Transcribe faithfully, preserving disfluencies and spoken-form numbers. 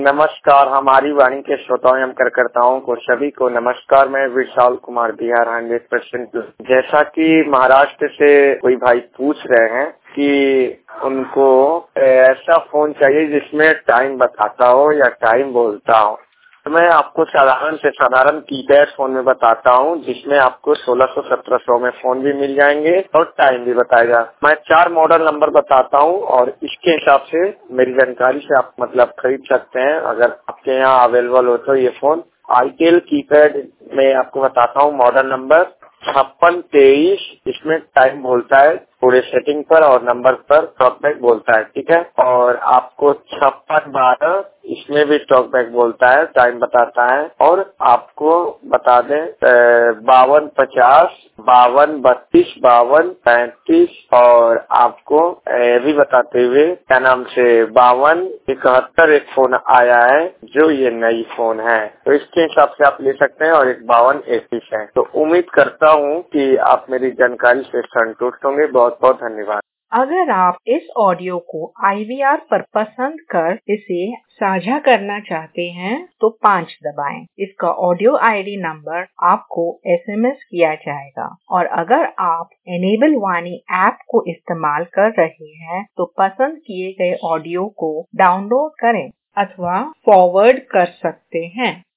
नमस्कार, हमारी वाणी के श्रोताओं एवं कार्यकर्ताओं को सभी को नमस्कार। मैं विशाल कुमार बिहार हंड्रेड परसेंट। जैसा कि महाराष्ट्र से कोई भाई पूछ रहे हैं कि उनको ऐसा फोन चाहिए जिसमें टाइम बताता हो या टाइम बोलता हो, तो मैं आपको साधारण से साधारण कीपैड फोन में बताता हूँ, जिसमें आपको सोलह सौ सत्रह सौ में फोन भी मिल जाएंगे और टाइम भी बताएगा। मैं चार मॉडल नंबर बताता हूँ और इसके हिसाब से मेरी जानकारी से आप मतलब खरीद सकते हैं। अगर आपके यहाँ अवेलेबल हो तो ये फोन आईटेल कीपैड में आपको बताता हूँ। मॉडल नंबर छप्पन तेईस, इसमें टाइम बोलता है पूरे सेटिंग पर और नंबर पर टॉकबैक बोलता है, ठीक है। और आपको छप्पन बारह, इसमें भी टॉकबैक बोलता है, टाइम बताता है। और आपको बता दें बावन पचास, बावन बत्तीस, बावन पैंतीस, और आपको ये भी बताते हुए क्या नाम से बावन इकहत्तर एक फोन आया है जो ये नई फोन है, तो इसके हिसाब से आप ले सकते हैं। और एक बावन इक्कीस है। तो उम्मीद करता हूँ कि आप मेरी जानकारी से संतुष्ट होंगे। बहुत बहुत धन्यवाद। अगर आप इस ऑडियो को आई वी आर पर पसंद कर इसे साझा करना चाहते हैं तो पाँच दबाएं। इसका ऑडियो आई डी नंबर आपको एस एम एस किया जाएगा। और अगर आप एनेबल वाणी ऐप को इस्तेमाल कर रहे हैं तो पसंद किए गए ऑडियो को डाउनलोड करें अथवा फॉरवर्ड कर सकते हैं।